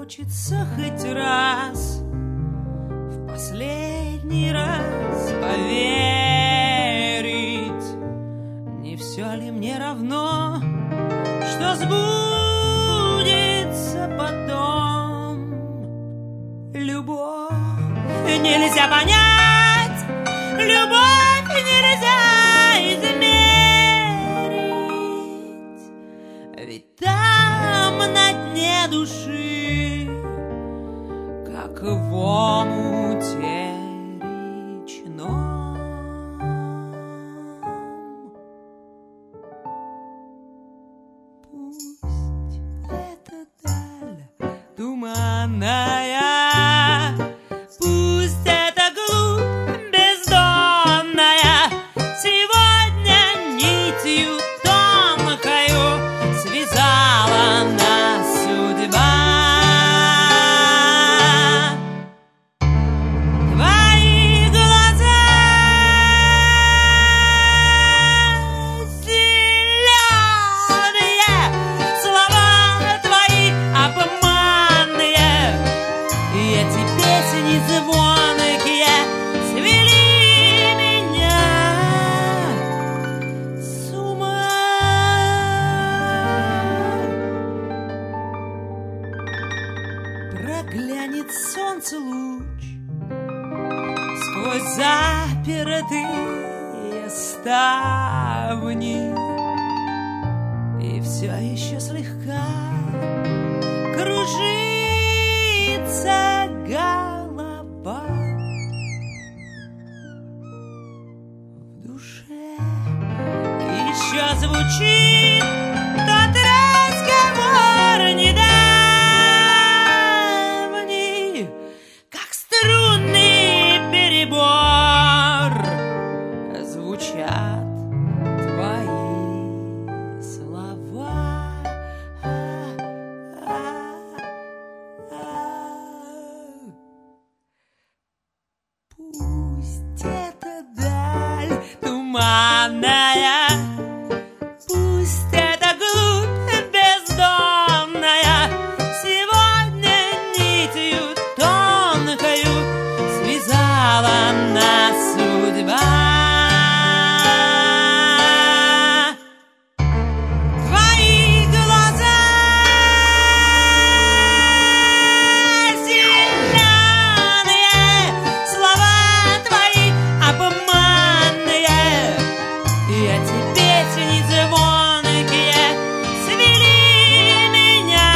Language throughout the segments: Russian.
хочется хоть раз, в последний раз поверить. Не все ли мне равно, что сбудется потом? Любовь нельзя понять, любовь нельзя измерить, ведь там на дне души, как в омуте речном. Пусть эта даль туманная, пусть эта глубь бездонная сегодня нитью тонкою связала нас судьба. Твои глаза зеленые, слова твои обманные, и эти песни звонкие свели меня с ума. Проглянет солнце луч сквозь запертые ставни, и все еще слегка кружится голова. В душе еще звучит тот разговор недавний, как струнный перебор звучат твои слова. Пусть эта даль туманная, пусть эта глубь бездонная сегодня нитью тонкою связала нас судьба. Твои глаза зеленые, слова твои обманные, и эти песни звонкие свели меня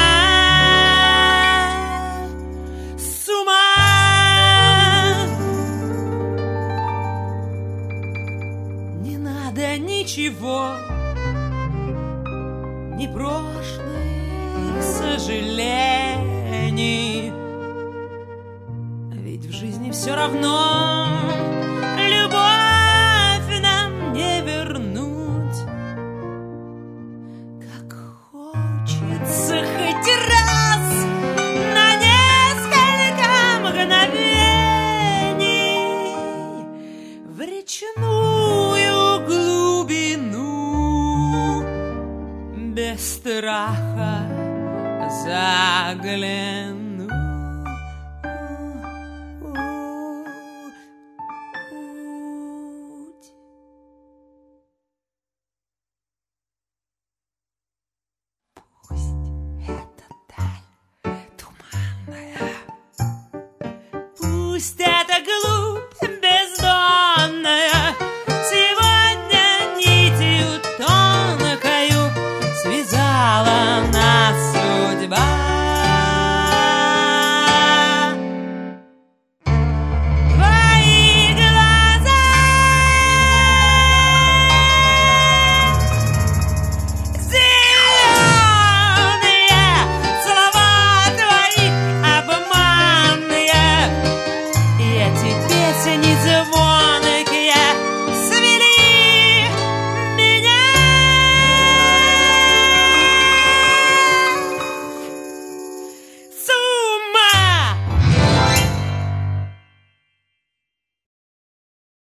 с ума. Не надо ничего, ни прошлых сожалений, ведь в жизни все равно любовь нам не вернуть. Как хочется хоть раз на несколько мгновений в речную глубину без страха